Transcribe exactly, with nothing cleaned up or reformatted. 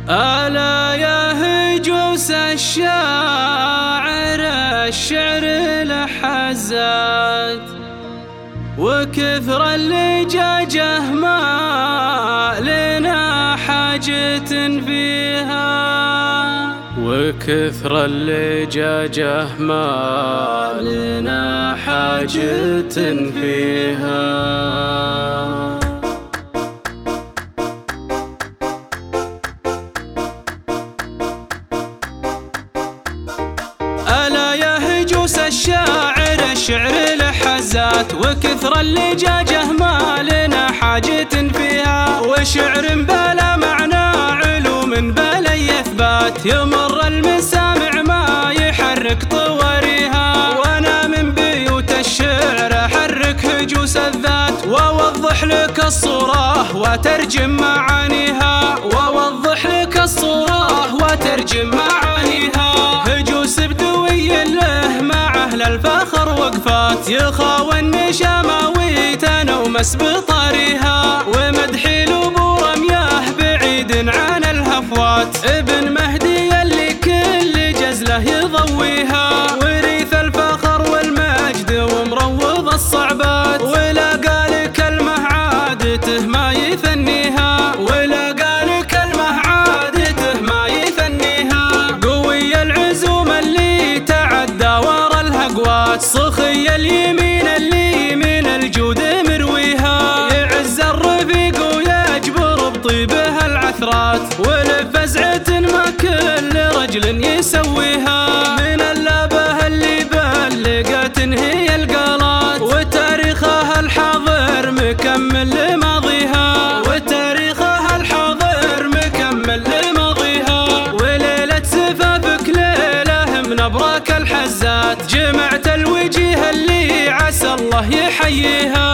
ألا يا هجوس الشاعر الشعر لحزات، وكثر اللجاجة ما لنا حاجة فيها، وكثر اللجاجة ما لنا حاجة فيها. ألا يا هجوس الشاعر الشعر لحزات، وكثر اللجاجة ما لنا حاجة فيها، وشعر بلا معنى علوم بلا يثبات، يمر المسامع ما يحرك طواريها، وانا من بيوت الشعر احرك هجوس الذات، واوضح لك الصورة وترجم معانيها، واوضح لك الصورة وترجم معانيها. هجوس بدوي له مع اهل الفخر وقفات، يخاوى النشاماوي تنومس بطاريها، ومدحي لبور مياه بعيد عن الهفوات، ابن مهدي اللي كل جزله يضويها، وريث الفخر والمجد ومروض الصعبات، ولا قال كلمة عادته ما يثنيها، ولا قال كلمة عادته ما يثنيها. قوي العزوم اللي تعدى ورا الهقوات، صخي اليمين اللي من الجود مرويها، يعز الرفيق ويجبر بطيبها العثرات، ولفزعة ما كل رجل يسويها، من اللابه اللي بلقت هي القالات، وتاريخها الحاضر مكمل لماضيها، وتاريخها الحاضر مكمل لماضيها. وليلة زفافك ليلة من أبراك الحزات، جمعت الوجيه اللي عسى الله يحييها،